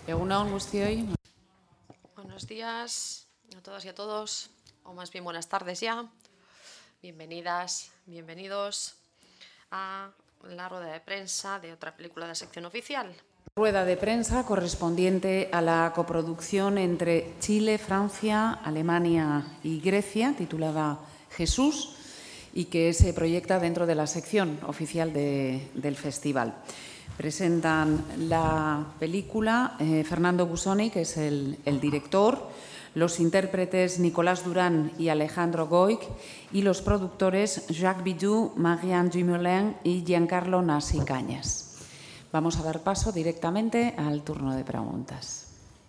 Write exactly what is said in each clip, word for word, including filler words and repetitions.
Egun on guztioi. Buenos días a todas y a todos, o más bien buenas tardes ya. Bienvenidas, bienvenidos a la rueda de prensa de otra película de la sección oficial. Rueda de prensa correspondiente a la coproducción entre Chile, Francia, Alemania y Grecia, titulada Jesús, y que se proyecta dentro de la sección oficial de, del festival. Presentan la película eh, Fernando Busoni, que es el, el director, los intérpretes Nicolás Durán y Alejandro Goic y los productores Jacques Bidou, Marianne Dumoulin y Giancarlo Nasi Cañas. Vamos a dar paso directamente al turno de preguntas.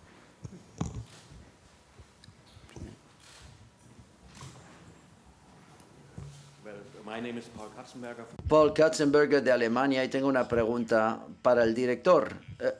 Paul Katzenberger de Alemania, y tengo una pregunta para el director.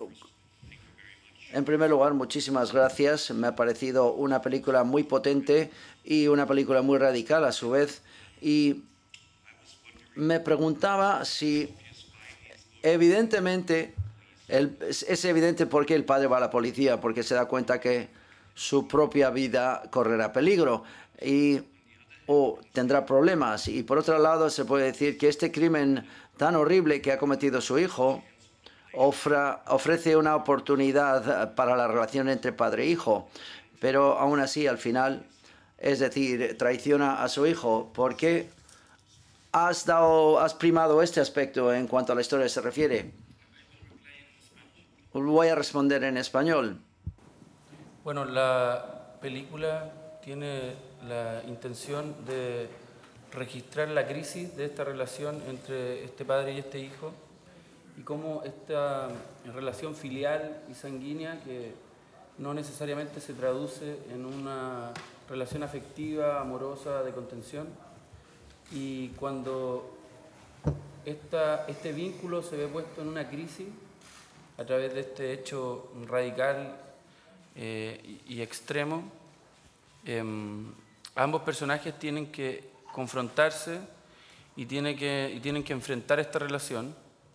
En primer lugar, muchísimas gracias. Me ha parecido una película muy potente y una película muy radical a su vez. Y me preguntaba si, evidentemente, el, es evidente por qué el padre va a la policía, porque se da cuenta que su propia vida correrá peligro y o tendrá problemas. Y por otro lado, se puede decir que este crimen tan horrible que ha cometido su hijo Ofra, ofrece una oportunidad para la relación entre padre e hijo, pero aún así al final, es decir, traiciona a su hijo. ¿Por qué has, dado, has primado este aspecto en cuanto a la historia se refiere? Voy a responder en español. Bueno, la película tiene la intención de registrar la crisis de esta relación entre este padre y este hijo, y cómo esta relación filial y sanguínea, que no necesariamente se traduce en una relación afectiva, amorosa, de contención, y cuando esta, este vínculo se ve puesto en una crisis a través de este hecho radical eh, y, y extremo, eh, ambos personajes tienen que confrontarse y, tiene que, y tienen que enfrentar esta relación.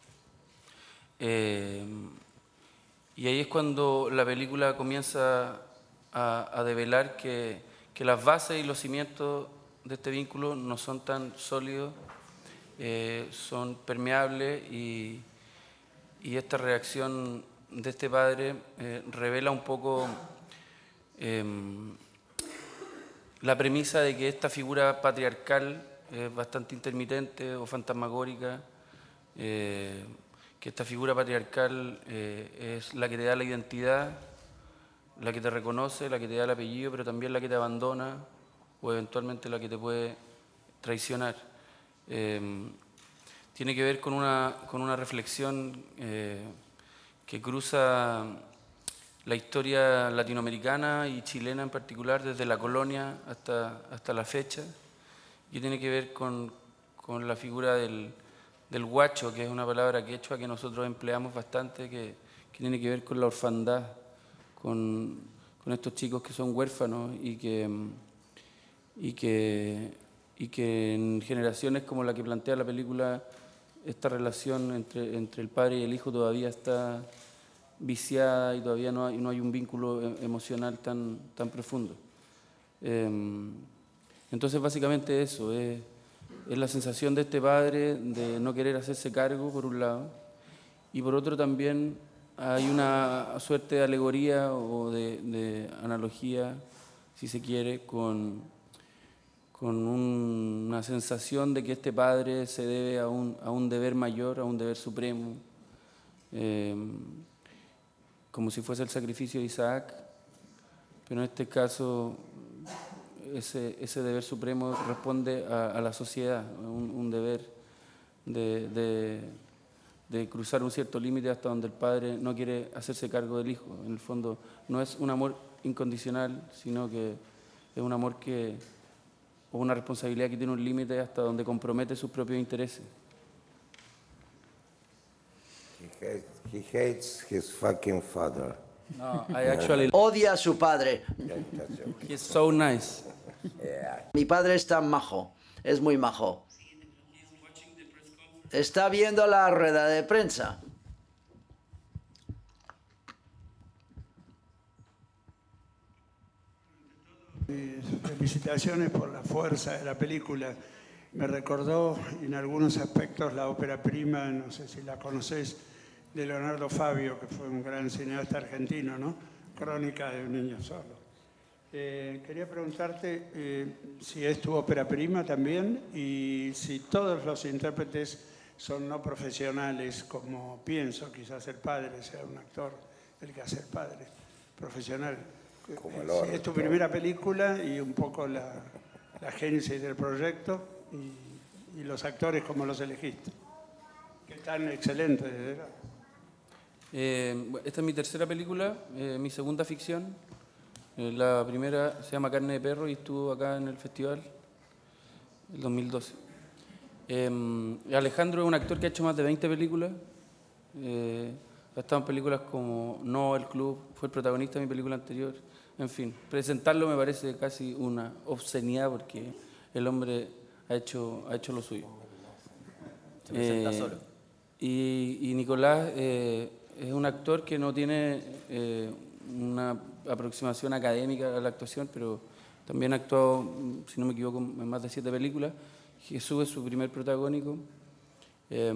Eh, y ahí es cuando la película comienza a, a develar que, que las bases y los cimientos de este vínculo no son tan sólidos, eh, son permeables, y, y esta reacción de este padre eh, revela un poco eh, la premisa de que esta figura patriarcal es bastante intermitente o fantasmagórica, eh, que esta figura patriarcal eh, es la que te da la identidad, la que te reconoce, la que te da el apellido, pero también la que te abandona o eventualmente la que te puede traicionar. Eh, tiene que ver con una, con una reflexión eh, que cruza la historia latinoamericana y chilena en particular, desde la colonia hasta, hasta la fecha, y tiene que ver con, con la figura del del guacho, que es una palabra quechua que nosotros empleamos bastante, que, que tiene que ver con la orfandad, con, con estos chicos que son huérfanos y que, y, que, y que en generaciones como la que plantea la película, esta relación entre, entre el padre y el hijo todavía está viciada y todavía no hay, no hay un vínculo emocional tan, tan profundo. Eh, entonces básicamente eso es... Es la sensación de este padre de no querer hacerse cargo, por un lado, y por otro también hay una suerte de alegoría o de, de analogía, si se quiere, con, con un, una sensación de que este padre se debe a un, a un deber mayor, a un deber supremo, eh, como si fuese el sacrificio de Isaac, pero en este caso Ese, ese deber supremo responde a, a la sociedad, un, un deber de, de, de cruzar un cierto límite hasta donde el padre no quiere hacerse cargo del hijo. En el fondo no es un amor incondicional, sino que es un amor que, o una responsabilidad que tiene un límite hasta donde compromete sus propios intereses. He hates, he hates his fucking father. No, I actually... Odia a su padre. He's so nice. Yeah. Mi padre es tan majo, es muy majo. Está viendo la rueda de prensa. Mis felicitaciones por la fuerza de la película. Me recordó en algunos aspectos la ópera prima, no sé si la conocés, de Leonardo Fabio, que fue un gran cineasta argentino, ¿no? Crónica de un niño solo. Eh, quería preguntarte eh, si es tu ópera prima también y si todos los intérpretes son no profesionales, como pienso, quizás el padre sea un actor, el que hace el padre, profesional. Como el Si orto. es tu primera película y un poco la, la génesis del proyecto y, y los actores, ¿cómo los elegiste? Que están excelentes, de verdad. Eh, esta es mi tercera película, eh, mi segunda ficción. Eh, la primera se llama Carne de Perro y estuvo acá en el festival el dos mil doce. Eh, Alejandro es un actor que ha hecho más de veinte películas. Eh, ha estado en películas como No, El Club, fue el protagonista de mi película anterior. En fin, presentarlo me parece casi una obscenidad porque el hombre ha hecho, ha hecho lo suyo. Se presenta Eh, solo. Y, y Nicolás eh, es un actor que no tiene eh, una aproximación académica a la actuación, pero también ha actuado, si no me equivoco, en más de siete películas. Jesús es su primer protagónico. Eh,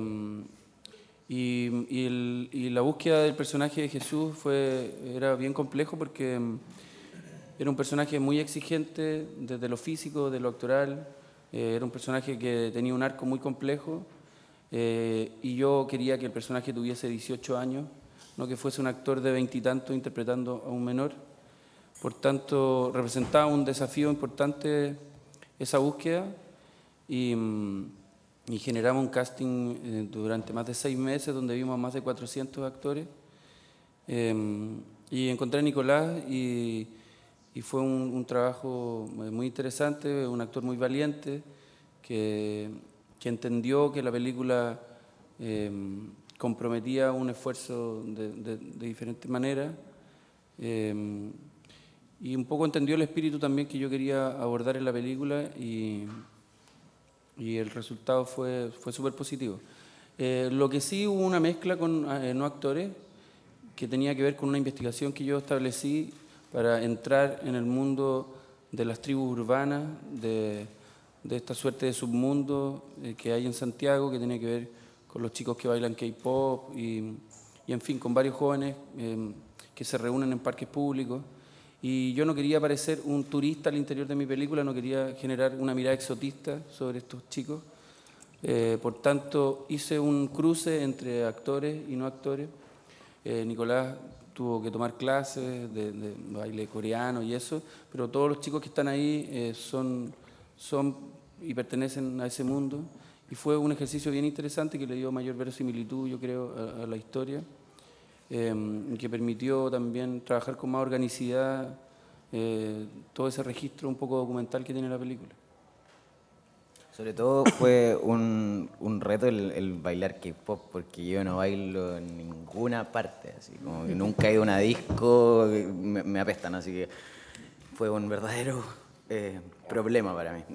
y, y, el, y la búsqueda del personaje de Jesús fue, era bien complejo porque era un personaje muy exigente desde lo físico, de lo actoral. Eh, era un personaje que tenía un arco muy complejo. Eh, y yo quería que el personaje tuviese dieciocho años, no que fuese un actor de veintitantos interpretando a un menor. Por tanto, representaba un desafío importante esa búsqueda y, y generamos un casting eh, durante más de seis meses donde vimos a más de cuatrocientos actores. Eh, y encontré a Nicolás y, y fue un, un trabajo muy interesante, un actor muy valiente que que entendió que la película eh, comprometía un esfuerzo de, de, de diferentes maneras eh, y un poco entendió el espíritu también que yo quería abordar en la película y, y el resultado fue, fue súper positivo. Eh, lo que sí hubo una mezcla con eh, no actores que tenía que ver con una investigación que yo establecí para entrar en el mundo de las tribus urbanas, de de esta suerte de submundo eh, que hay en Santiago, que tiene que ver con los chicos que bailan K-pop y, y, en fin, con varios jóvenes eh, que se reúnen en parques públicos. Y yo no quería parecer un turista al interior de mi película, no quería generar una mirada exotista sobre estos chicos. Eh, por tanto, hice un cruce entre actores y no actores. Eh, Nicolás tuvo que tomar clases de, de baile coreano y eso, pero todos los chicos que están ahí eh, son... son y pertenecen a ese mundo, y fue un ejercicio bien interesante que le dio mayor verosimilitud, yo creo, a, a la historia, eh, y que permitió también trabajar con más organicidad eh, todo ese registro un poco documental que tiene la película. Sobre todo fue un, un reto el, el bailar K-pop, porque yo no bailo en ninguna parte, así como que nunca he ido a una disco, me, me apestan, así que fue un verdadero eh, problema para mí.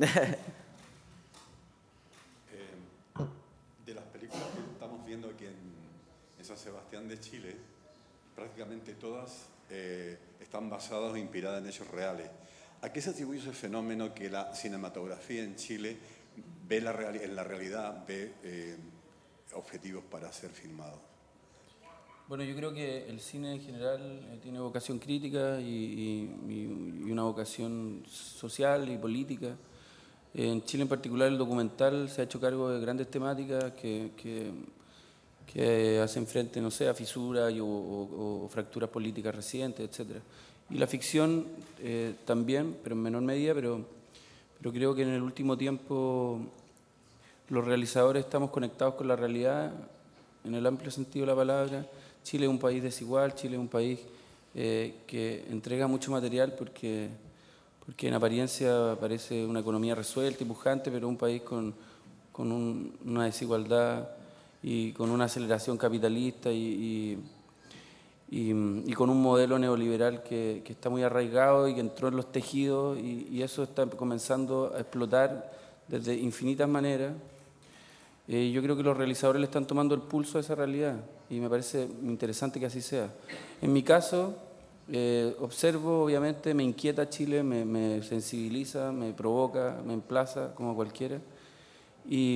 De las películas que estamos viendo aquí en, en San Sebastián de Chile, prácticamente todas eh, están basadas o inspiradas en hechos reales. ¿A qué se atribuye ese fenómeno que la cinematografía en Chile ve la real, en la realidad ve eh, objetivos para ser filmados? Bueno, yo creo que el cine en general eh, tiene vocación crítica y, y, y una vocación social y política. En Chile en particular el documental se ha hecho cargo de grandes temáticas que, que, que hacen frente, no sé, a fisuras o, o, o fracturas políticas recientes, etcétera. Y la ficción eh, también, pero en menor medida, pero, pero creo que en el último tiempo los realizadores estamos conectados con la realidad en el amplio sentido de la palabra. Chile es un país desigual, Chile es un país eh, que entrega mucho material porque... porque en apariencia parece una economía resuelta y pujante, pero un país con, con un, una desigualdad y con una aceleración capitalista y, y, y, y con un modelo neoliberal que, que está muy arraigado y que entró en los tejidos y, y eso está comenzando a explotar desde infinitas maneras. Eh, yo creo que los realizadores le están tomando el pulso a esa realidad y me parece interesante que así sea. En mi caso, Eh, observo, obviamente, me inquieta Chile, me, me sensibiliza, me provoca, me emplaza, como cualquiera. Y,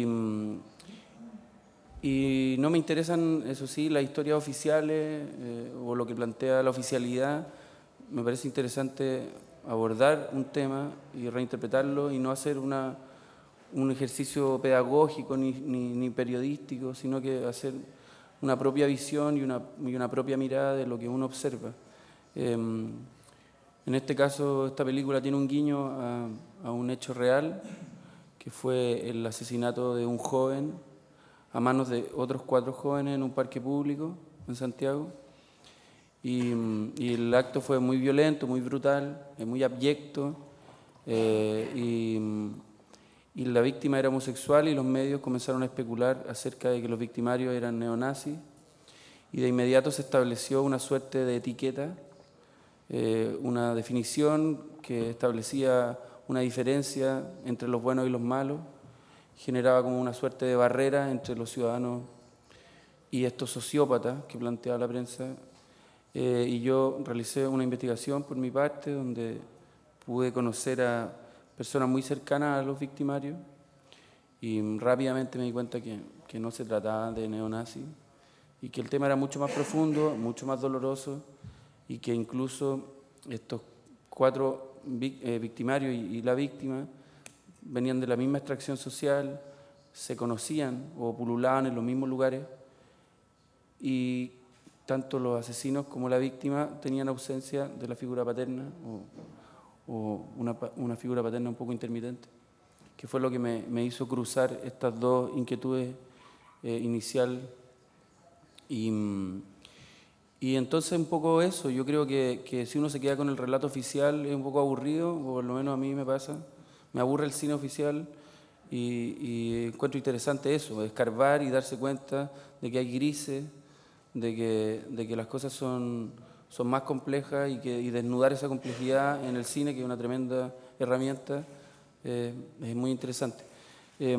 y no me interesan, eso sí, las historias oficiales eh, o lo que plantea la oficialidad. Me parece interesante abordar un tema y reinterpretarlo y no hacer una, un ejercicio pedagógico ni, ni, ni periodístico, sino que hacer una propia visión y una, y una propia mirada de lo que uno observa. Eh, en este caso, esta película tiene un guiño a, a un hecho real, que fue el asesinato de un joven a manos de otros cuatro jóvenes en un parque público en Santiago. Y, y el acto fue muy violento, muy brutal, muy abyecto, eh, y, y la víctima era homosexual y los medios comenzaron a especular acerca de que los victimarios eran neonazis, y de inmediato se estableció una suerte de etiqueta, eh, una definición que establecía una diferencia entre los buenos y los malos, generaba como una suerte de barrera entre los ciudadanos y estos sociópatas que planteaba la prensa. Eh, y yo realicé una investigación por mi parte donde pude conocer a personas muy cercanas a los victimarios y rápidamente me di cuenta que, que no se trataba de neonazis y que el tema era mucho más profundo, mucho más doloroso, y que incluso estos cuatro eh, victimarios y, y la víctima venían de la misma extracción social, se conocían o pululaban en los mismos lugares, y tanto los asesinos como la víctima tenían ausencia de la figura paterna o, o una, una figura paterna un poco intermitente, que fue lo que me, me hizo cruzar estas dos inquietudes eh, inicial. Y, y entonces un poco eso, yo creo que, que si uno se queda con el relato oficial es un poco aburrido, o por lo menos a mí me pasa, me aburre el cine oficial, y, y encuentro interesante eso, escarbar y darse cuenta de que hay grises, de que, de que las cosas son, son más complejas, y, que, y desnudar esa complejidad en el cine, que es una tremenda herramienta, eh, es muy interesante. Eh,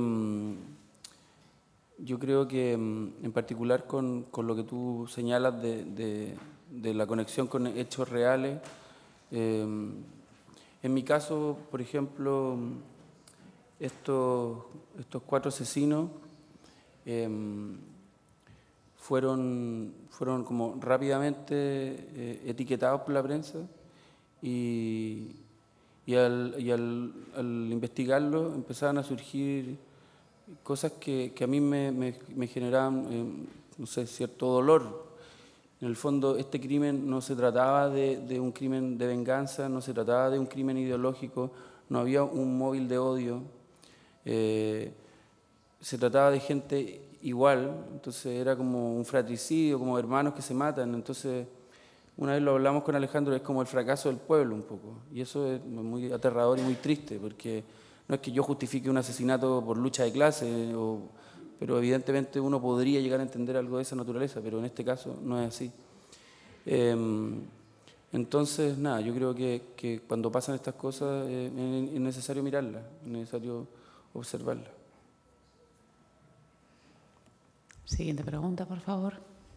yo creo que en particular con, con lo que tú señalas de, de, de la conexión con hechos reales, eh, en mi caso, por ejemplo, estos, estos cuatro asesinos eh, fueron, fueron como rápidamente eh, etiquetados por la prensa, y, y, al, y al, al investigarlo empezaban a surgir cosas que, que a mí me, me, me generaban, eh, no sé, cierto dolor. En el fondo, este crimen no se trataba de, de un crimen de venganza, no se trataba de un crimen ideológico, no había un móvil de odio, eh, se trataba de gente igual, entonces era como un fratricidio, como hermanos que se matan. Entonces, una vez lo hablamos con Alejandro, es como el fracaso del pueblo un poco, y eso es muy aterrador y muy triste, porque no es que yo justifique un asesinato por lucha de clase, o, pero evidentemente uno podría llegar a entender algo de esa naturaleza, pero en este caso no es así. Eh, entonces, nada, yo creo que, que cuando pasan estas cosas eh, es necesario mirarlas, es necesario observarlas. Siguiente pregunta, por favor.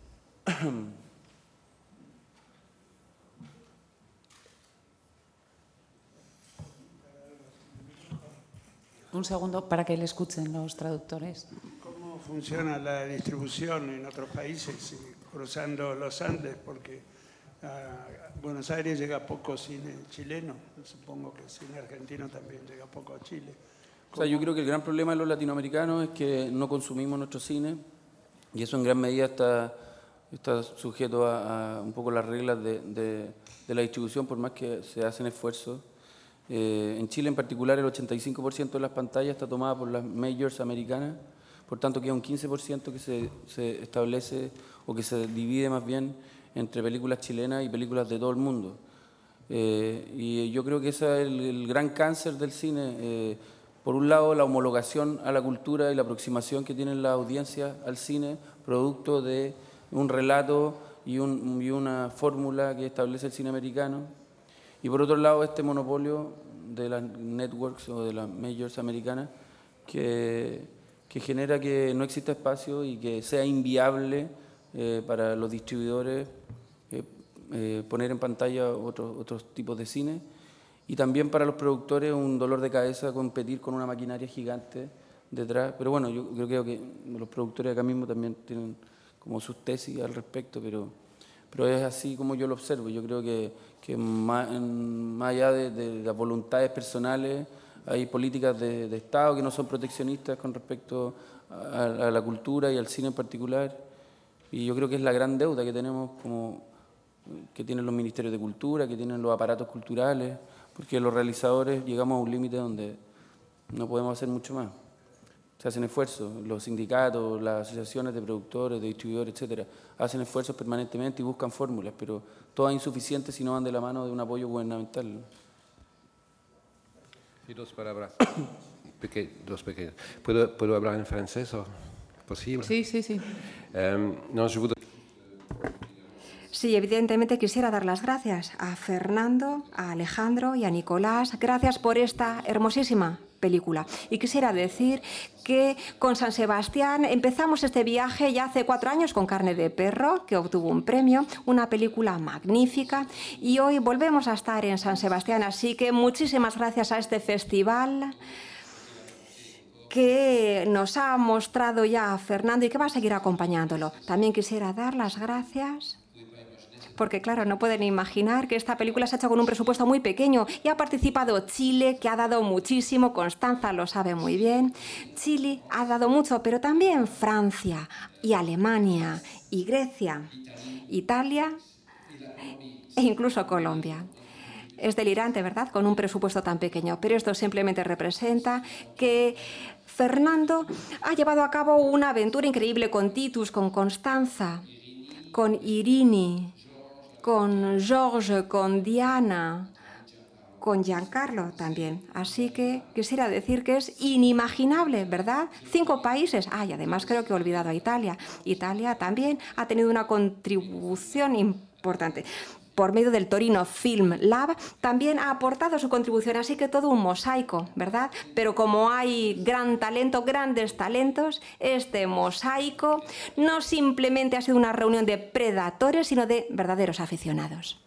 Un segundo para que le escuchen los traductores. ¿Cómo funciona la distribución en otros países, cruzando los Andes? Porque a Buenos Aires llega poco cine chileno, supongo que el cine argentino también llega poco a Chile. O sea, yo creo que el gran problema de los latinoamericanos es que no consumimos nuestro cine, y eso en gran medida está, está sujeto a, a un poco las reglas de, de, de la distribución, por más que se hacen esfuerzos. Eh, en Chile en particular el ochenta y cinco por ciento de las pantallas está tomada por las majors americanas, por tanto queda un quince por ciento que se, se establece o que se divide más bien entre películas chilenas y películas de todo el mundo. Eh, y yo creo que ese es el, el gran cáncer del cine. Eh, por un lado, la homologación a la cultura y la aproximación que tienen las audiencias al cine, producto de un relato y, un, y una fórmula que establece el cine americano. Y por otro lado, este monopolio de las networks o de las majors americanas que, que genera que no exista espacio y que sea inviable eh, para los distribuidores eh, eh, poner en pantalla otros otros tipos de cine. Y también para los productores un dolor de cabeza competir con una maquinaria gigante detrás. Pero bueno, yo, yo creo que los productores acá mismo también tienen como sus tesis al respecto, pero, pero es así como yo lo observo. Yo creo que, que más, más allá de, de las voluntades personales, hay políticas de, de Estado que no son proteccionistas con respecto a, a la cultura y al cine en particular. Y yo creo que es la gran deuda que tenemos, como que tienen los ministerios de cultura, que tienen los aparatos culturales, porque los realizadores llegamos a un límite donde no podemos hacer mucho más. Se hacen esfuerzos, los sindicatos, las asociaciones de productores, de distribuidores, etcétera, hacen esfuerzos permanentemente y buscan fórmulas, pero todas insuficientes si no van de la mano de un apoyo gubernamental. Sí, dos palabras, Peque, dos pequeñas. ¿Puedo, ¿Puedo hablar en francés o posible? Sí, sí, sí. Um, no, je voudrais... Sí, evidentemente quisiera dar las gracias a Fernando, a Alejandro y a Nicolás. Gracias por esta hermosísima película. Y quisiera decir que con San Sebastián empezamos este viaje ya hace cuatro años con Carne de Perro, que obtuvo un premio, una película magnífica, y hoy volvemos a estar en San Sebastián. Así que muchísimas gracias a este festival que nos ha mostrado ya Fernando y que va a seguir acompañándolo. También quisiera dar las gracias porque, claro, no pueden imaginar que esta película se ha hecho con un presupuesto muy pequeño y ha participado Chile, que ha dado muchísimo, Constanza lo sabe muy bien. Chile ha dado mucho, pero también Francia y Alemania y Grecia, Italia e incluso Colombia. Es delirante, ¿verdad?, con un presupuesto tan pequeño, pero esto simplemente representa que Fernando ha llevado a cabo una aventura increíble con Titus, con Constanza, con Irini, con George, con Diana, con Giancarlo también. Así que quisiera decir que es inimaginable, ¿verdad? Cinco países. Ah, y además creo que he olvidado a Italia. Italia también ha tenido una contribución importante. Por medio del Torino Film Lab, también ha aportado su contribución, así que todo un mosaico, ¿verdad? Pero como hay gran talento, grandes talentos, este mosaico no simplemente ha sido una reunión de predatores, sino de verdaderos aficionados.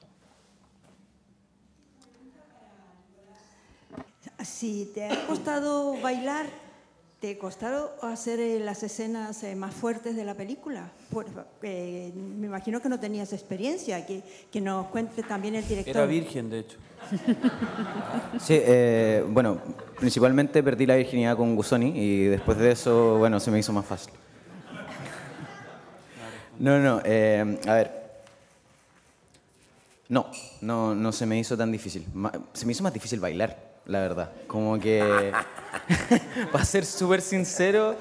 Si te ha costado bailar, ¿te costaron hacer las escenas más fuertes de la película? Pues, eh, me imagino que no tenías experiencia, que, que nos cuente también el director. Era virgen, de hecho. Sí, eh, bueno, principalmente perdí la virginidad con Gusoni y después de eso, bueno, se me hizo más fácil. No, no, eh, a ver. No, no, no se me hizo tan difícil. Se me hizo más difícil bailar, la verdad. Como que, para ser súper sincero,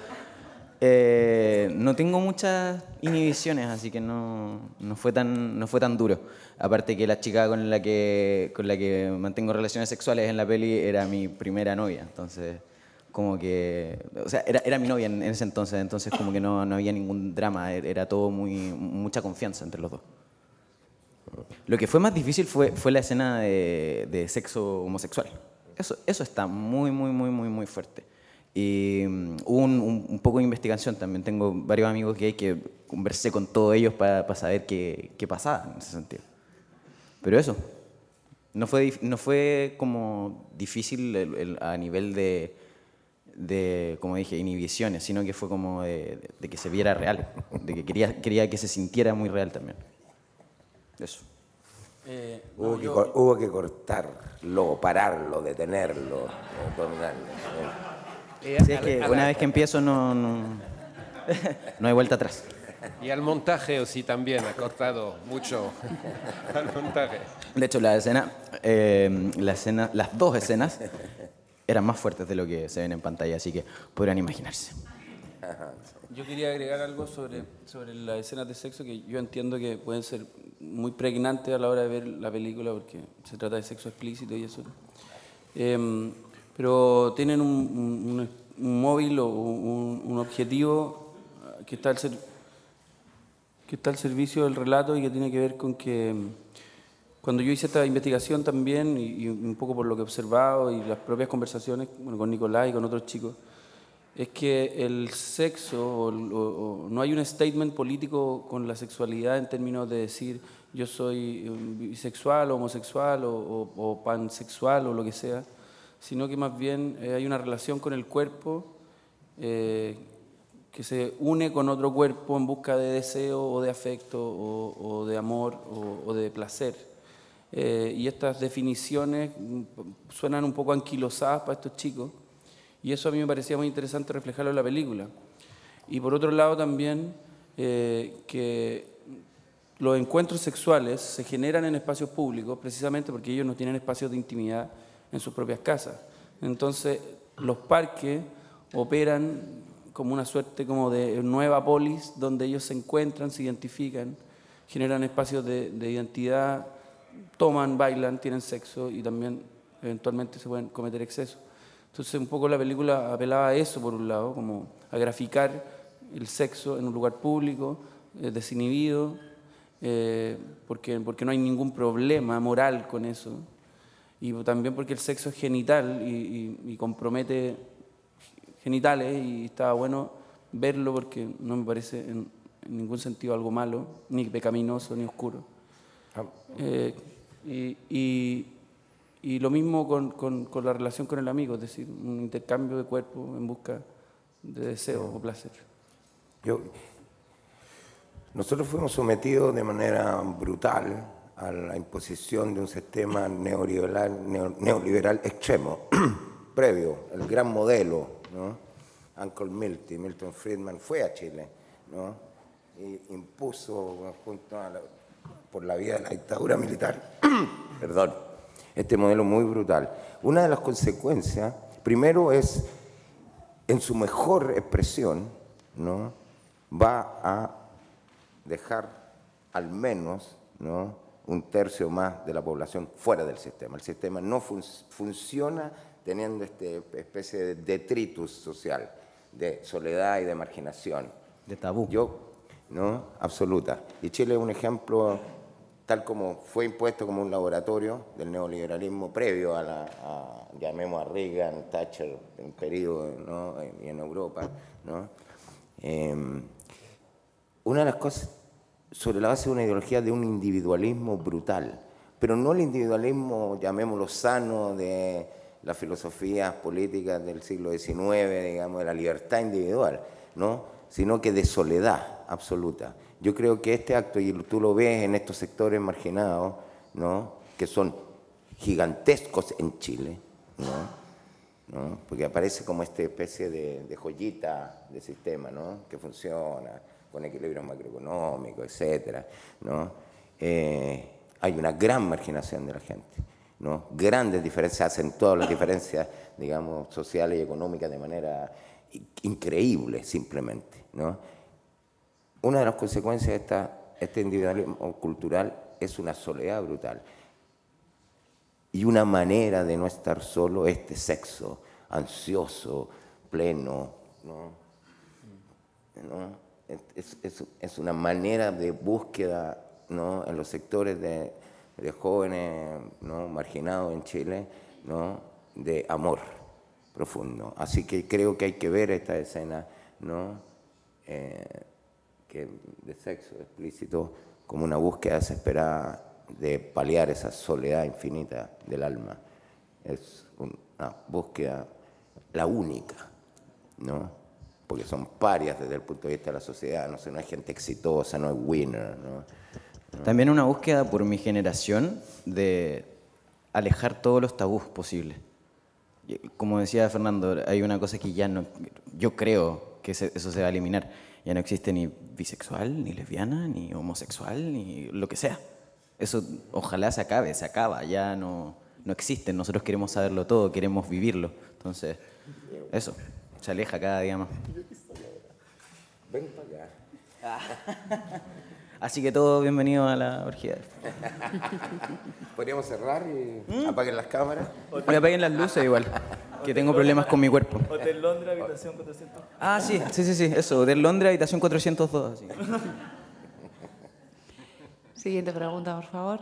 eh, no tengo muchas inhibiciones, así que no, no, fue tan, no fue tan duro. Aparte que la chica con la que, con la que mantengo relaciones sexuales en la peli era mi primera novia, entonces como que, o sea, era, era mi novia en, en ese entonces, entonces como que no, no había ningún drama, era todo muy, mucha confianza entre los dos. Lo que fue más difícil fue, fue la escena de, de sexo homosexual. Eso, eso está muy, muy, muy, muy, muy fuerte. Y um, hubo un, un, un poco de investigación también. Tengo varios amigos gay que conversé con todos ellos para, para saber qué, qué pasaba en ese sentido. Pero eso, no fue, no fue como difícil el, el, a nivel de, de, como dije, inhibiciones, sino que fue como de, de, de que se viera real, de que quería, quería que se sintiera muy real también. Eso. Eh, no, hubo, que, yo... hubo que cortarlo, pararlo, detenerlo, tornarlo. Eh. Sí, es que una vez que empiezo no, no, no hay vuelta atrás. Y al montaje o sí también ha cortado mucho al montaje. De hecho, la escena, eh, la escena, las dos escenas eran más fuertes de lo que se ven en pantalla, así que podrán imaginarse. Yo quería agregar algo sobre, sobre las escenas de sexo que yo entiendo que pueden ser muy pregnantes a la hora de ver la película porque se trata de sexo explícito y eso. Eh, pero tienen un, un, un móvil o un, un objetivo que está, al ser, que está al servicio del relato y que tiene que ver con que cuando yo hice esta investigación también y, y un poco por lo que he observado y las propias conversaciones bueno, con Nicolás y con otros chicos, es que el sexo, o, o, o, no hay un statement político con la sexualidad en términos de decir yo soy bisexual, homosexual o, o, o pansexual o lo que sea, sino que más bien eh, hay una relación con el cuerpo eh, que se une con otro cuerpo en busca de deseo o de afecto o, o de amor o, o de placer. Eh, y estas definiciones suenan un poco anquilosadas para estos chicos, y eso a mí me parecía muy interesante reflejarlo en la película. Y por otro lado también eh, que los encuentros sexuales se generan en espacios públicos precisamente porque ellos no tienen espacios de intimidad en sus propias casas. Entonces los parques operan como una suerte como de nueva polis donde ellos se encuentran, se identifican, generan espacios de, de identidad, toman, bailan, tienen sexo y también eventualmente se pueden cometer excesos. Entonces un poco la película apelaba a eso por un lado, como a graficar el sexo en un lugar público, eh, desinhibido, eh, porque, porque no hay ningún problema moral con eso, y también porque el sexo es genital y, y, y compromete genitales, y estaba bueno verlo porque no me parece en, en ningún sentido algo malo, ni pecaminoso, ni oscuro. Eh, y, y, y lo mismo con, con, con la relación con el amigo, es decir, un intercambio de cuerpo en busca de deseo o placer. Yo, nosotros fuimos sometidos de manera brutal a la imposición de un sistema neoliberal, neo, neoliberal extremo, previo, el gran modelo, ¿no? Uncle Milty, Milton Friedman fue a Chile, ¿no? Y impuso junto a la, por la vía de la dictadura militar, perdón, este modelo muy brutal. Una de las consecuencias, primero es, en su mejor expresión, ¿no? Va a dejar al menos, ¿no? un tercio más de la población fuera del sistema. El sistema no fun funciona teniendo esta especie de detritus social, de soledad y de marginación. De tabú. Yo, ¿no? Absoluta. Y Chile es un ejemplo, tal como fue impuesto como un laboratorio del neoliberalismo previo a la, a, llamemos a Reagan, Thatcher, en periodo, ¿no? y en Europa, ¿no? Eh, una de las cosas sobre la base de una ideología de un individualismo brutal, pero no el individualismo, llamémoslo sano, de las filosofías políticas del siglo diecinueve, digamos, de la libertad individual, ¿no? Sino que de soledad absoluta. Yo creo que este acto, y tú lo ves en estos sectores marginados, ¿no? que son gigantescos en Chile, ¿no? ¿no? porque aparece como esta especie de, de joyita de sistema, ¿no? que funciona con equilibrios macroeconómicos, etcétera, ¿no? Eh, hay una gran marginación de la gente, ¿no? Grandes diferencias, hacen todas las diferencias, digamos, sociales y económicas de manera increíble, simplemente, ¿no? Una de las consecuencias de esta, este individualismo cultural es una soledad brutal. Y una manera de no estar solo, este sexo ansioso, pleno, ¿no? ¿no? Es, es, es una manera de búsqueda, ¿no? en los sectores de, de jóvenes, ¿no? marginados en Chile, ¿no? de amor profundo. Así que creo que hay que ver esta escena, ¿no? eh, que, de sexo explícito como una búsqueda desesperada de paliar esa soledad infinita del alma. Es una búsqueda, la única, ¿no? porque son parias desde el punto de vista de la sociedad, no sé, no hay gente exitosa, no hay winner, ¿no? ¿no? También una búsqueda por mi generación de alejar todos los tabús posibles. Como decía Fernando, hay una cosa que ya no, yo creo que se, eso se va a eliminar. Ya no existe ni bisexual, ni lesbiana, ni homosexual, ni lo que sea. Eso ojalá se acabe, se acaba, ya no, no existe. Nosotros queremos saberlo todo, queremos vivirlo. Entonces, eso. Se aleja cada día más. Ven para acá. Así que todos bienvenidos a la orgía. Podríamos cerrar y ¿Mm? apaguen las cámaras. Y apaguen las luces igual, que tengo problemas con mi cuerpo. Hotel Londres, habitación cuatrocientos. Ah, sí, sí, sí, sí, eso. Hotel Londres, habitación cuatrocientos dos. Así. Siguiente pregunta, por favor.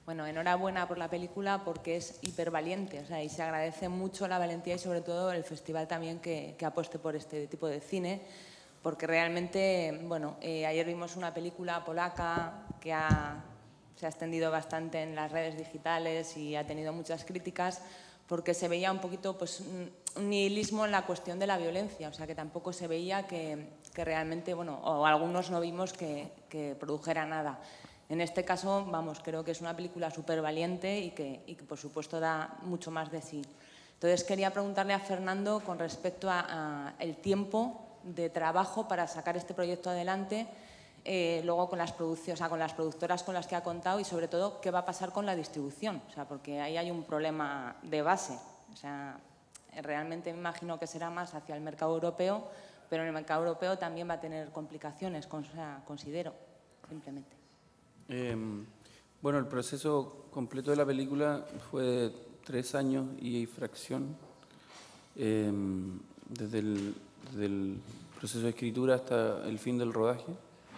Bueno, enhorabuena por la película porque es hipervaliente, o sea, y se agradece mucho la valentía y sobre todo el festival también que, que apueste por este tipo de cine, porque realmente, bueno, eh, ayer vimos una película polaca que ha, se ha extendido bastante en las redes digitales y ha tenido muchas críticas porque se veía un poquito pues, un nihilismo en la cuestión de la violencia, o sea, que tampoco se veía que, que realmente, bueno, o algunos no vimos que, que produjera nada. En este caso, vamos, creo que es una película súper valiente y que, y que, por supuesto, da mucho más de sí. Entonces, quería preguntarle a Fernando con respecto al tiempo de trabajo para sacar este proyecto adelante, eh, luego con las, producciones, o sea, con las productoras con las que ha contado y, sobre todo, qué va a pasar con la distribución, o sea, porque ahí hay un problema de base. O sea, realmente me imagino que será más hacia el mercado europeo, pero en el mercado europeo también va a tener complicaciones, o sea, considero, simplemente. Eh, bueno, el proceso completo de la película fue de tres años y fracción, eh, desde, el, desde el proceso de escritura hasta el fin del rodaje.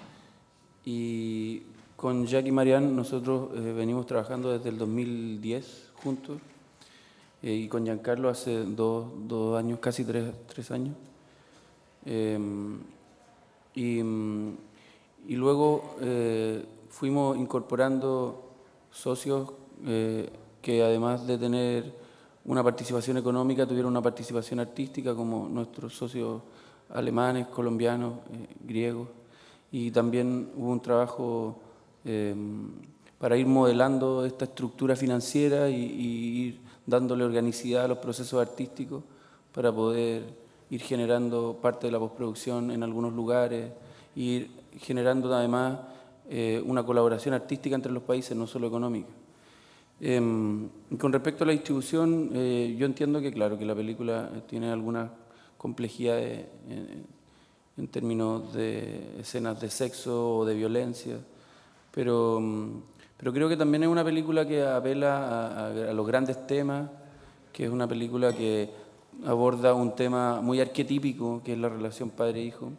Y con Jack y Marianne nosotros eh, venimos trabajando desde el dos mil diez juntos, eh, y con Giancarlo hace dos, dos años, casi tres, tres años. Eh, y, y luego eh, fuimos incorporando socios eh, que además de tener una participación económica, tuvieron una participación artística, como nuestros socios alemanes, colombianos, eh, griegos. Y también hubo un trabajo eh, para ir modelando esta estructura financiera y, y ir dándole organicidad a los procesos artísticos para poder ir generando parte de la postproducción en algunos lugares, ir generando además Eh, una colaboración artística entre los países, no solo económica. Eh, con respecto a la distribución, eh, yo entiendo que, claro, que la película tiene algunas complejidades en, en términos de escenas de sexo o de violencia, pero, pero creo que también es una película que apela a, a, a los grandes temas, que es una película que aborda un tema muy arquetípico, que es la relación padre-hijo.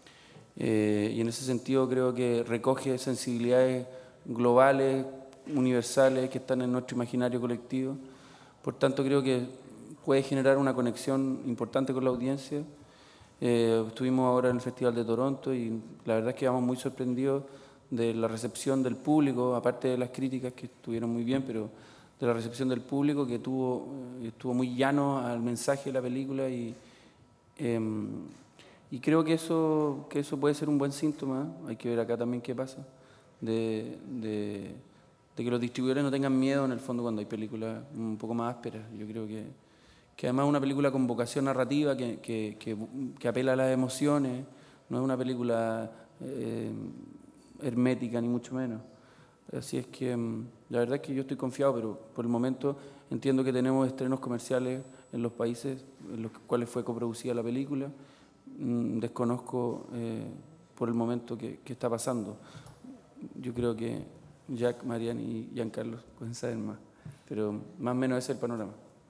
Eh, y en ese sentido creo que recoge sensibilidades globales, universales, que están en nuestro imaginario colectivo. Por tanto, creo que puede generar una conexión importante con la audiencia. Eh, estuvimos ahora en el Festival de Toronto y la verdad es que vamos muy sorprendidos de la recepción del público, aparte de las críticas que estuvieron muy bien, pero de la recepción del público, que tuvo, estuvo muy llano al mensaje de la película y... Eh, Y creo que eso, que eso puede ser un buen síntoma, hay que ver acá también qué pasa, de, de, de que los distribuidores no tengan miedo en el fondo cuando hay películas un poco más ásperas. Yo creo que, que además es una película con vocación narrativa que, que, que, que apela a las emociones, no es una película eh, hermética ni mucho menos. Así es que la verdad es que yo estoy confiado, pero por el momento entiendo que tenemos estrenos comerciales en los países en los cuales fue coproducida la película. Desconozco eh, por el momento que, que está pasando. Yo creo que Jack, Marianne y Giancarlo pueden saber más, pero más o menos ese es el panorama.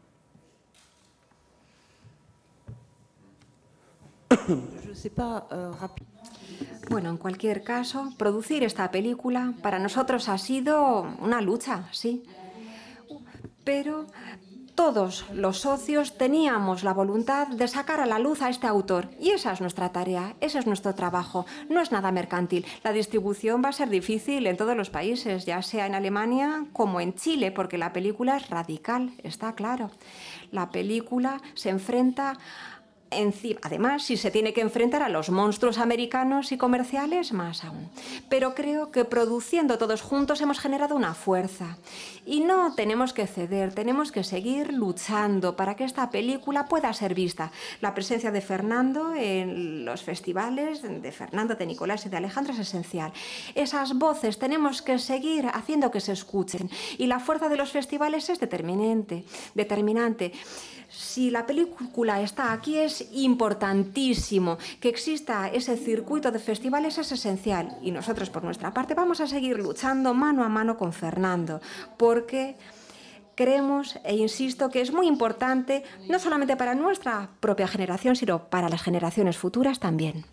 Bueno, en cualquier caso, producir esta película para nosotros ha sido una lucha, sí. Pero todos los socios teníamos la voluntad de sacar a la luz a este autor y esa es nuestra tarea, ese es nuestro trabajo, no es nada mercantil. La distribución va a ser difícil en todos los países, ya sea en Alemania como en Chile, porque la película es radical, está claro. La película se enfrenta... Además, si se tiene que enfrentar a los monstruos americanos y comerciales, más aún. Pero creo que produciendo todos juntos hemos generado una fuerza. Y no tenemos que ceder, tenemos que seguir luchando para que esta película pueda ser vista. La presencia de Fernando en los festivales, de Fernando, de Nicolás y de Alejandro, es esencial. Esas voces tenemos que seguir haciendo que se escuchen. Y la fuerza de los festivales es determinante. determinante. Si la película está aquí es importantísimo. Que exista ese circuito de festivales es esencial. Y nosotros, por nuestra parte, vamos a seguir luchando mano a mano con Fernando, porque creemos, e insisto, que es muy importante, no solamente para nuestra propia generación, sino para las generaciones futuras también.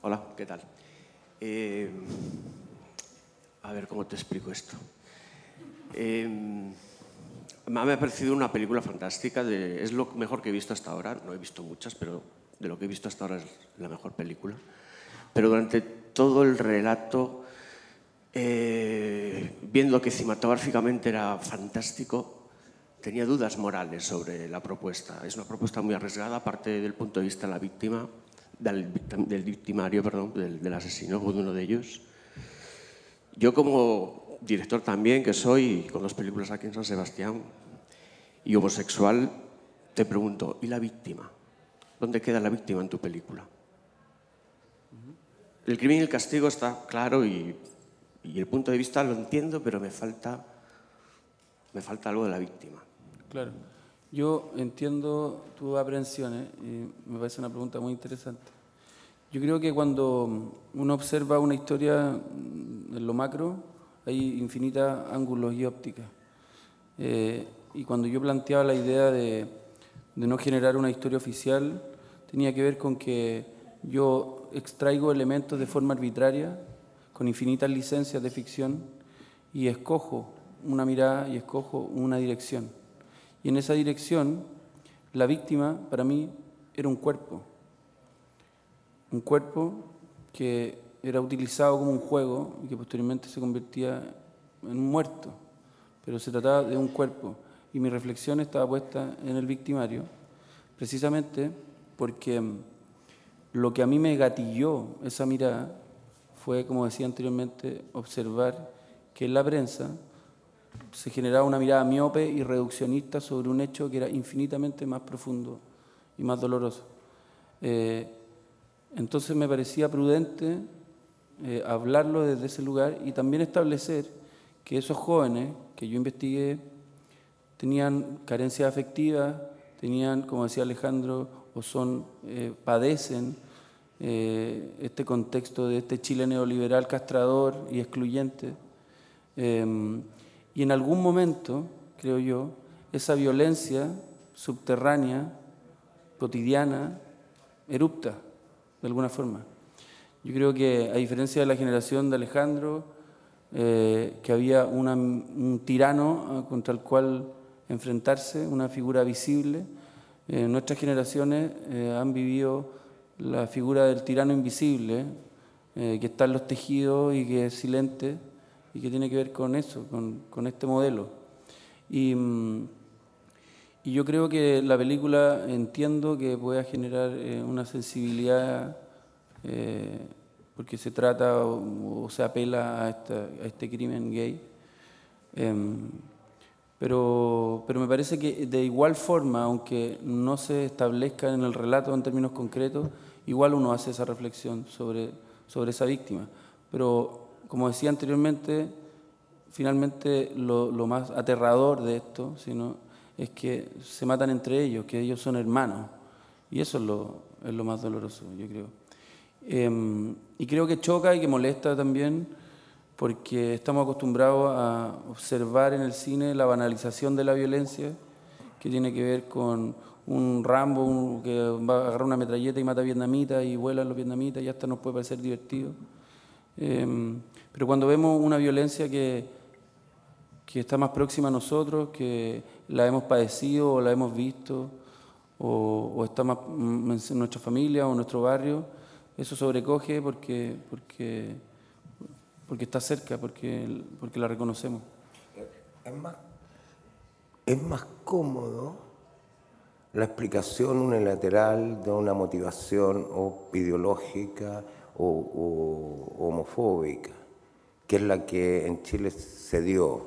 Hola, ¿qué tal? Eh, a ver, ¿cómo te explico esto? Eh, me ha parecido una película fantástica, de, es lo mejor que he visto hasta ahora, no he visto muchas, pero de lo que he visto hasta ahora es la mejor película. Pero durante todo el relato, eh, viendo que cinematográficamente era fantástico, tenía dudas morales sobre la propuesta. Es una propuesta muy arriesgada, aparte del punto de vista de la víctima, del, del victimario, perdón, del, del asesino, o de uno de ellos. Yo como director también, que soy, con dos películas aquí en San Sebastián, y homosexual, te pregunto, ¿y la víctima? ¿Dónde queda la víctima en tu película? El crimen y el castigo está claro y, y el punto de vista lo entiendo, pero me falta, me falta algo de la víctima. Claro. Yo entiendo tus aprehensiones y me parece una pregunta muy interesante. Yo creo que cuando uno observa una historia en lo macro, hay infinitos ángulos y ópticas. Eh, y cuando yo planteaba la idea de, de no generar una historia oficial, tenía que ver con que yo extraigo elementos de forma arbitraria, con infinitas licencias de ficción, y escojo una mirada y escojo una dirección. Y en esa dirección, la víctima, para mí, era un cuerpo. Un cuerpo que era utilizado como un juego y que posteriormente se convertía en un muerto. Pero se trataba de un cuerpo. Y mi reflexión estaba puesta en el victimario, precisamente porque lo que a mí me gatilló esa mirada fue, como decía anteriormente, observar que en la prensa se generaba una mirada miope y reduccionista sobre un hecho que era infinitamente más profundo y más doloroso. Eh, entonces me parecía prudente eh, hablarlo desde ese lugar y también establecer que esos jóvenes que yo investigué tenían carencias afectivas, tenían, como decía Alejandro, o son, eh, padecen eh, este contexto de este Chile neoliberal castrador y excluyente. Eh, y en algún momento, creo yo, esa violencia subterránea, cotidiana, erupta de alguna forma. Yo creo que, a diferencia de la generación de Alejandro, eh, que había una, un tirano contra el cual enfrentarse, una figura visible, eh, nuestras generaciones eh, han vivido la figura del tirano invisible, eh, que está en los tejidos y que es silente, y que tiene que ver con eso, con, con este modelo. Y, y yo creo que la película, entiendo que pueda generar eh, una sensibilidad, eh, porque se trata o, o se apela a, esta, a este crimen gay. Eh, pero, pero me parece que de igual forma, aunque no se establezca en el relato en términos concretos, igual uno hace esa reflexión sobre, sobre esa víctima. Pero, como decía anteriormente, finalmente lo, lo más aterrador de esto sino, es que se matan entre ellos, que ellos son hermanos. Y eso es lo, es lo más doloroso, yo creo. Eh, y creo que choca y que molesta también, porque estamos acostumbrados a observar en el cine la banalización de la violencia, que tiene que ver con un Rambo un, que va a agarrar una metralleta y mata a vietnamitas y vuela a los vietnamitas y hasta nos puede parecer divertido. Eh, pero cuando vemos una violencia que, que está más próxima a nosotros, que la hemos padecido o la hemos visto, o, o está más en nuestra familia o en nuestro barrio, eso sobrecoge porque, porque, porque está cerca, porque, porque la reconocemos. Es más, es más cómodo la explicación unilateral de una motivación o ideológica o, o homofóbica, que es la que en Chile se dio.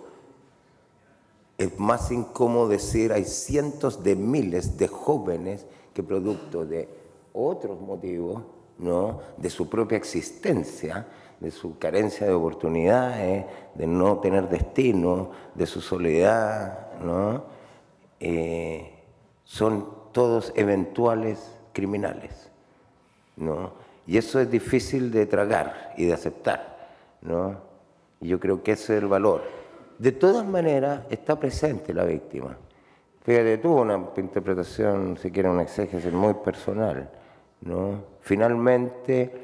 Es más incómodo decir hay cientos de miles de jóvenes que producto de otros motivos, ¿no?, de su propia existencia, de su carencia de oportunidades, de no tener destino, de su soledad, ¿no?, eh, son todos eventuales criminales, ¿no? Y eso es difícil de tragar y de aceptar, ¿no? Y yo creo que ese es el valor. De todas maneras, está presente la víctima. Fíjate, tuvo una interpretación, si quiere, una exégesis muy personal, ¿no? Finalmente,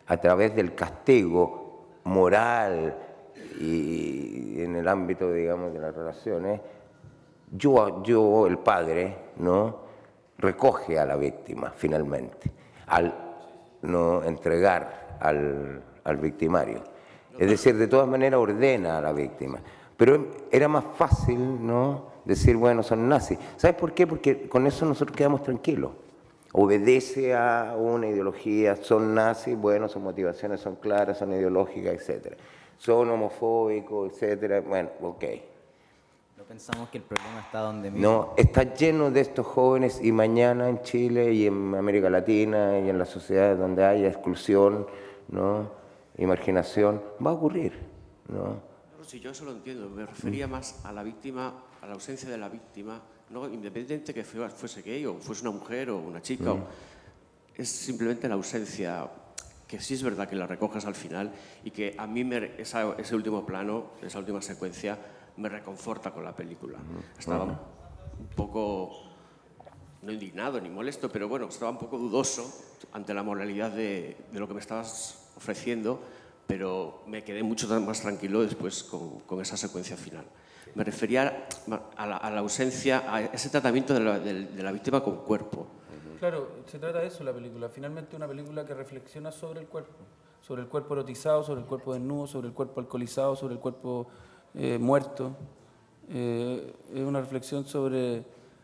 a través del castigo moral y en el ámbito, digamos, de las relaciones, yo, yo el padre, ¿no?, recoge a la víctima finalmente, al no entregar al, al victimario. Es decir, de todas maneras ordena a la víctima. Pero era más fácil, ¿no?, decir, bueno, son nazis. ¿Sabes por qué? Porque con eso nosotros quedamos tranquilos. Obedece a una ideología, son nazis, bueno, sus motivaciones son claras, son ideológicas, etcétera. Son homofóbicos, etcétera. Bueno, ok. No pensamos que el problema está donde mismo. No, está lleno de estos jóvenes y mañana en Chile y en América Latina y en las sociedades donde haya exclusión, ¿no?, y marginación, va a ocurrir, ¿no? Sí, yo eso lo entiendo. Me refería más a la víctima, a la ausencia de la víctima, no, independientemente que fuese gay o fuese una mujer o una chica. Mm. O, es simplemente la ausencia, que sí es verdad que la recoges al final y que a mí me, esa, ese último plano, esa última secuencia, me reconforta con la película. Mm. Estaba mm. un poco, no indignado ni molesto, pero bueno, estaba un poco dudoso ante la moralidad de, de lo que me estabas ofreciendo, pero me quedé mucho más tranquilo después con, con esa secuencia final. Me refería a la, a la ausencia, a ese tratamiento de la, de, de la víctima con cuerpo. Claro, se trata de eso la película. Finalmente una película que reflexiona sobre el cuerpo, sobre el cuerpo erotizado, sobre el cuerpo desnudo, sobre el cuerpo alcoholizado, sobre el cuerpo eh, muerto. Eh, es una reflexión sobre...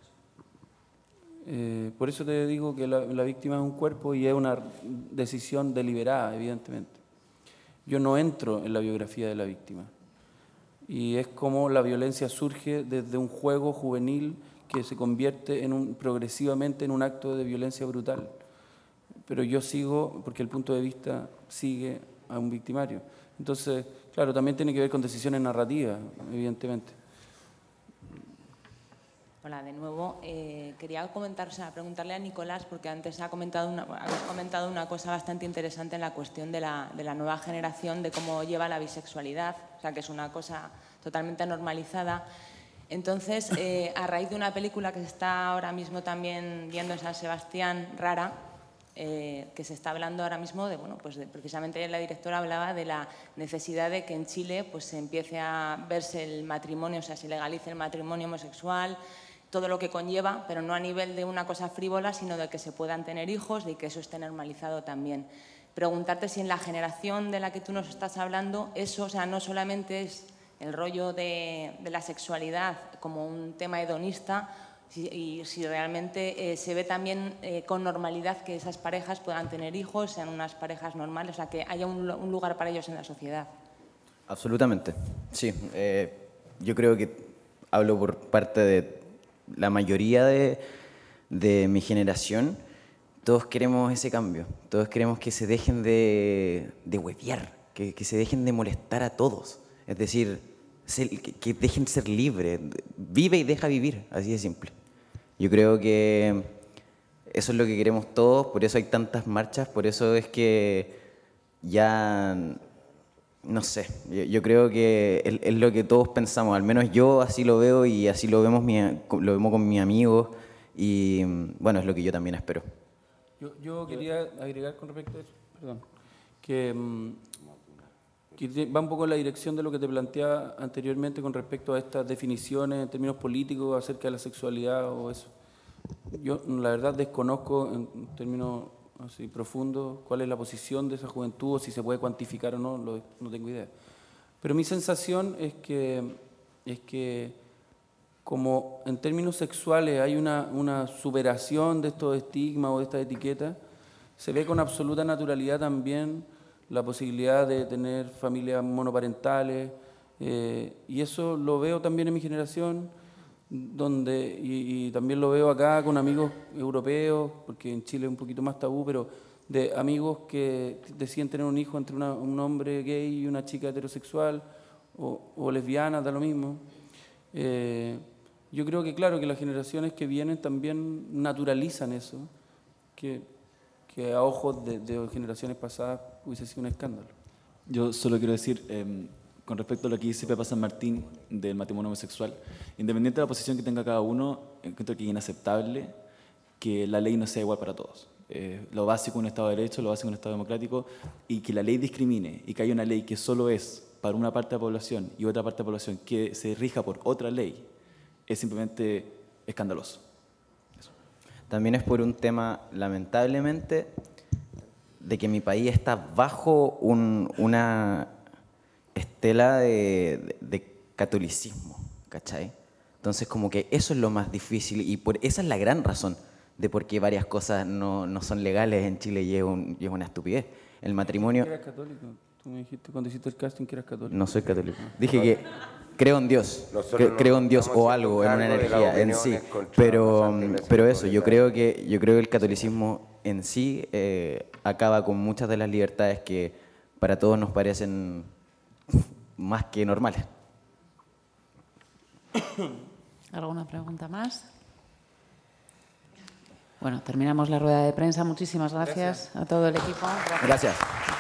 Eh, por eso te digo que la, la víctima es un cuerpo y es una decisión deliberada, evidentemente. Yo no entro en la biografía de la víctima. Y es como la violencia surge desde un juego juvenil que se convierte en un, progresivamente en un acto de violencia brutal. Pero yo sigo, porque el punto de vista sigue a un victimario. Entonces, claro, también tiene que ver con decisiones narrativas, evidentemente. Hola, de nuevo. Eh, quería comentar, o sea, preguntarle a Nicolás, porque antes ha comentado una, ha comentado una cosa bastante interesante en la cuestión de la, de la nueva generación, de cómo lleva la bisexualidad, o sea, que es una cosa totalmente normalizada. Entonces, eh, a raíz de una película que se está ahora mismo también viendo en San Sebastián, Rara, eh, que se está hablando ahora mismo de, bueno, pues de, precisamente la directora hablaba de la necesidad de que en Chile pues se empiece a verse el matrimonio, o sea, se legalice el matrimonio homosexual, todo lo que conlleva, pero no a nivel de una cosa frívola, sino de que se puedan tener hijos y que eso esté normalizado también. Preguntarte si en la generación de la que tú nos estás hablando, eso, o sea, no solamente es el rollo de, de la sexualidad como un tema hedonista, si, y si realmente eh, se ve también eh, con normalidad que esas parejas puedan tener hijos, sean unas parejas normales, o sea, que haya un, un lugar para ellos en la sociedad. Absolutamente, sí. Eh, yo creo que hablo por parte de la mayoría de, de mi generación. Todos queremos ese cambio, todos queremos que se dejen de, de huevear, que, que se dejen de molestar a todos. Es decir, ser, que, que dejen ser libres, vive y deja vivir, así de simple. Yo creo que eso es lo que queremos todos, por eso hay tantas marchas, por eso es que ya, no sé, yo, yo creo que es, es lo que todos pensamos, al menos yo así lo veo y así lo vemos, mi, lo vemos con mis amigos y bueno, es lo que yo también espero. Yo, yo quería agregar con respecto a eso, perdón, que, que va un poco en la dirección de lo que te planteaba anteriormente con respecto a estas definiciones en términos políticos acerca de la sexualidad o eso. Yo, la verdad, desconozco en términos así profundos cuál es la posición de esa juventud o si se puede cuantificar o no, lo, no tengo idea. Pero mi sensación es que, es que como en términos sexuales hay una, una superación de estos estigmas o de estas etiquetas, se ve con absoluta naturalidad también la posibilidad de tener familias monoparentales, eh, y eso lo veo también en mi generación, donde, y, y también lo veo acá con amigos europeos, porque en Chile es un poquito más tabú, pero de amigos que deciden tener un hijo entre una, un hombre gay y una chica heterosexual, o, o lesbiana, da lo mismo. Eh, yo creo que, claro, que las generaciones que vienen también naturalizan eso, que, que a ojos de, de generaciones pasadas hubiese sido un escándalo. Yo solo quiero decir, eh, con respecto a lo que dice Pepa San Martín del matrimonio homosexual, independiente de la posición que tenga cada uno, encuentro que es inaceptable que la ley no sea igual para todos. eh, lo básico de un Estado de Derecho, lo básico de un Estado democrático, y que la ley discrimine y que haya una ley que solo es para una parte de la población y otra parte de la población que se rija por otra ley, es simplemente escandaloso. Eso. También es por un tema, lamentablemente, de que mi país está bajo un, una estela de, de, de catolicismo, ¿cachai? Entonces, como que eso es lo más difícil y por, esa es la gran razón de por qué varias cosas no, no son legales en Chile y es, un, y es una estupidez. El matrimonio... ¿Eras católico? Tú me dijiste cuando hiciste el casting que eras católico. No soy católico. Dije que creo en Dios, Nosotros creo no en Dios o algo, en una energía en sí. Pero, pero eso, yo creo que yo creo que el catolicismo en sí eh, acaba con muchas de las libertades que para todos nos parecen más que normales. ¿Alguna pregunta más? Bueno, terminamos la rueda de prensa. Muchísimas gracias, gracias. a todo el equipo. Gracias. gracias.